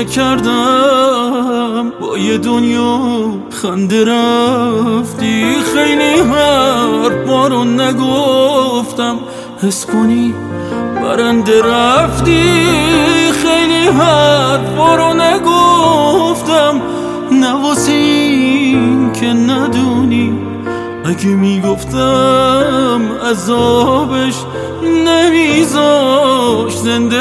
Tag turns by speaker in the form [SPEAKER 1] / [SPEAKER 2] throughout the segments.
[SPEAKER 1] نکردم، با یه دنیا خنده رفتی. خیلی حرفا رو نگفتم، حس کنی برنده رفتی. خیلی حرفا رو نگفتم، نواسه این که ندونی. اگه میگفتم عذابش نمیذاش زنده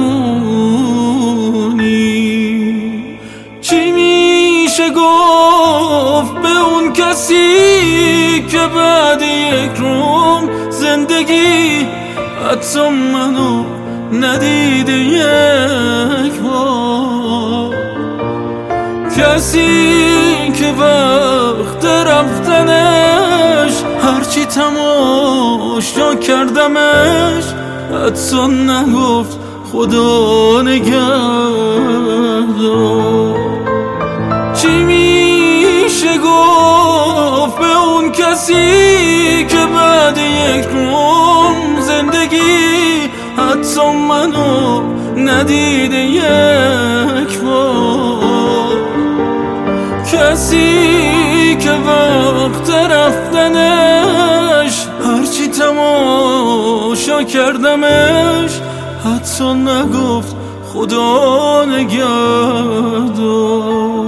[SPEAKER 1] بمونی. چی میشه گفت به اون کسی که بعد یک روم زندگی حتی منو ندیده یک بار؟ کسی که وقت رفتنش هرچی تماشا کردمش حتی نگفت خدا نگهدار. چی میشه گفت به اون کسی که بعد یک روم زندگی حتی منو ندیده یک بار؟ کسی که وقت رفتنش هرچی تماشا کردمش حتی نگفت خدا نگهدار.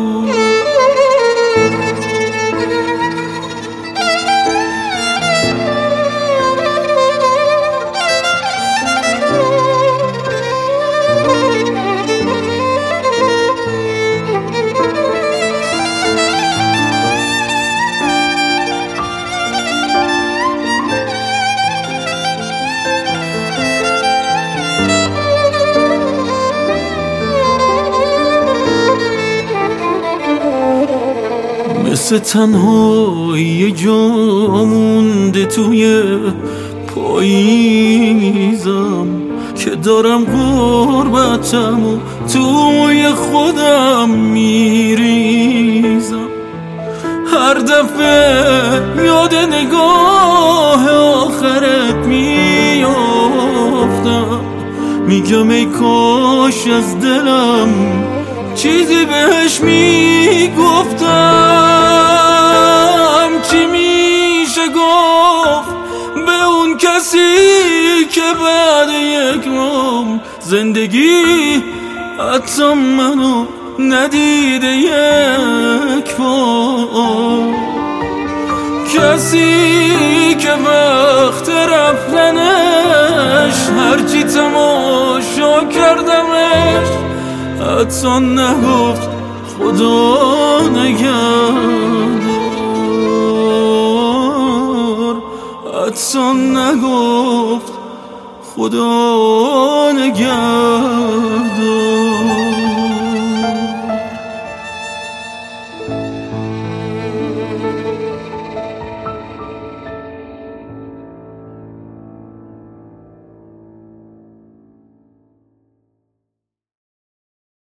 [SPEAKER 1] مثل تنهایی جا مونده توی پاییزم که دارم غربتم و توی خودم میریزم. هر دفعه یاد نگاه آخرت میافتم، میگم ای کاش از دلم چیزی بهش میگفتم. چی میشه گفت به اون کسی که بعد یک روم زندگی حتی منو ندیده یک بار؟ کسی که وقت رفتنش هرچی تماشا کردمش حتی نگفت خدا نگهدار. حتی نگفت خدا نگهدار.